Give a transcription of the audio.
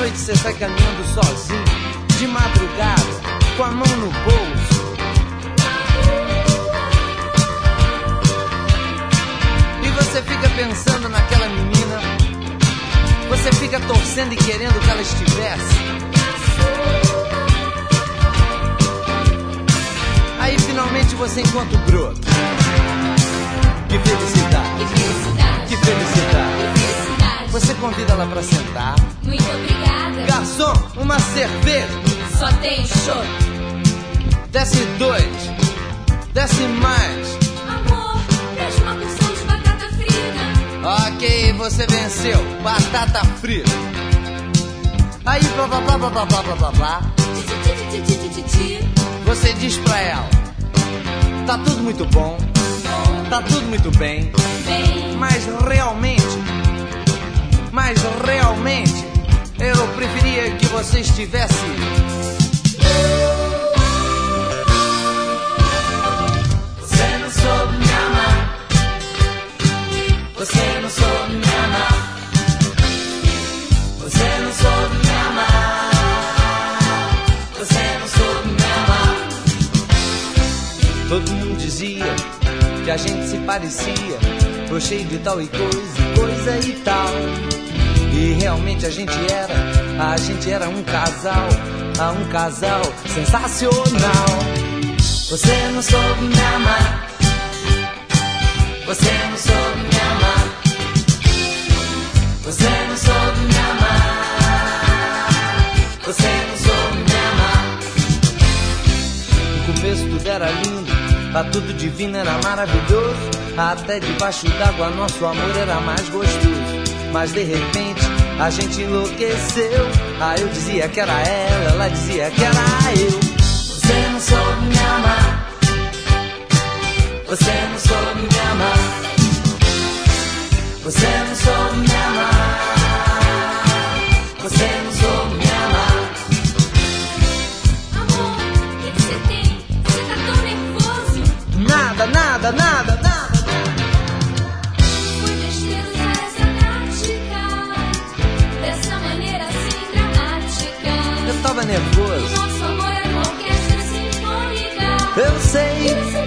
noite você sai caminhando sozinho, de madrugada, com a mão no bolso. E você fica pensando naquela menina, você fica torcendo e querendo que ela estivesse. Aí finalmente você encontra o broto. Que felicidade, Que felicidade, que felicidade. que felicidade. Você convida ela pra sentar. Muito obrigada. Garçom, uma cerveja. Só tem chopp. Desce 2, desce mais. Amor, deixa uma porção de batata frita. Ok, você venceu. Batata frita. Aí blá blá blá blá blá blá blá blá blá. Você diz pra ela: tá tudo muito bom, tá tudo muito bem, Bem, mas realmente eu preferia que você estivesse. Você não soube me amar. Você não soube me amar. Você não soube me amar. Você não soube me amar. Todo mundo dizia que a gente se parecia, foi cheio de tal e coisa e tal. E realmente a gente era um casal sensacional. Você não soube me amar. Você não soube me amar. Você não soube me amar. Você não soube me amar. No começo tudo era lindo, tá tudo divino, era maravilhoso. Até debaixo d'água nosso amor era mais gostoso. Mas de repente a gente enlouqueceu. Aí eu dizia que era ela dizia que era eu. Você não soube me amar. Você não soube me amar. Você não soube me amar. Você não soube me amar. amor, o que você tem? Você tá tão nervoso. Nada. Foi besteira usar essa tática, dessa maneira assim dramática. Eu tava nervoso. Nosso amor é uma orquestra sinfônica. Eu sei. E você